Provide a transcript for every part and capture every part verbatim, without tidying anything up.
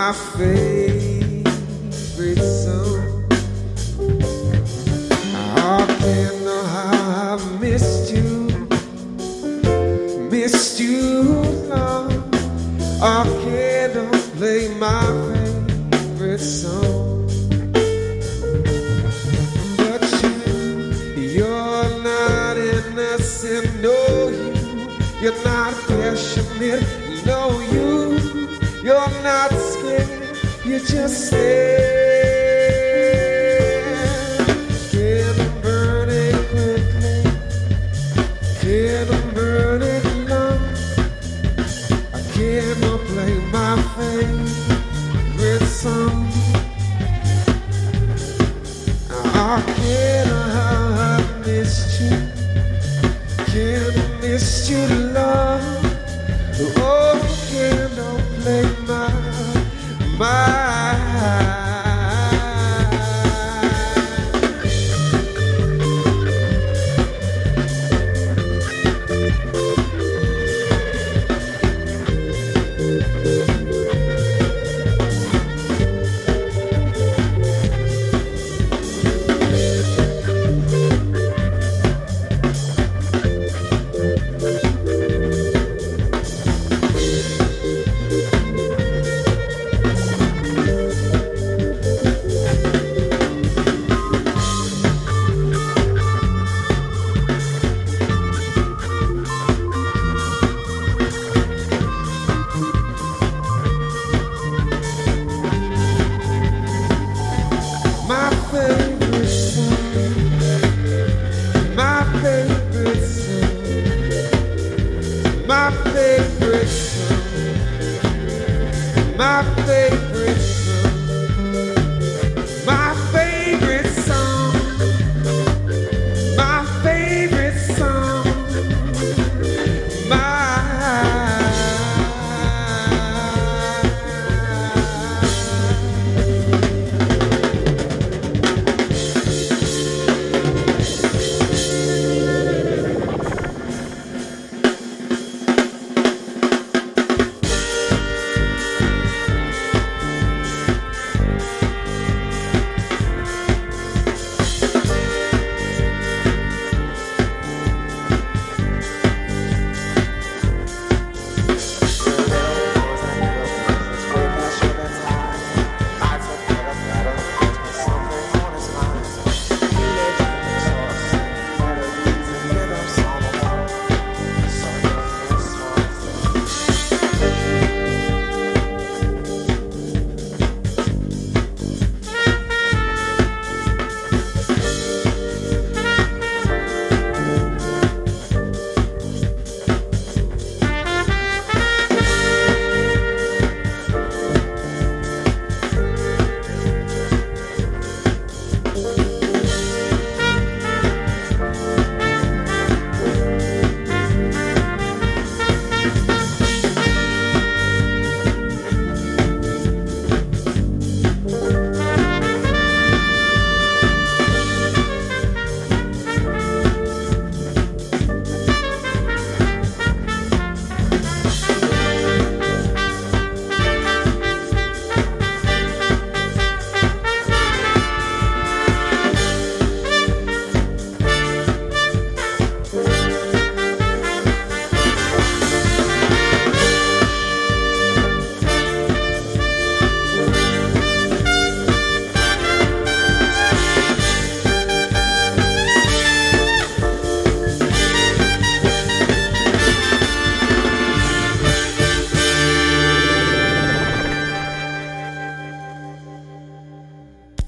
my favorite song. I can't know how I've missed you, missed you long. I can't play my favorite song. But you, you're not innocent, no you, you're not passionate, no you, you're not scared, you just stare. Can I burn it quickly? Can I burn it long? I cannot play my favorite song. I can't have missed you, can't miss you love. Oh, can't play my my.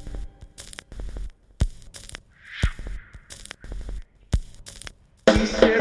She said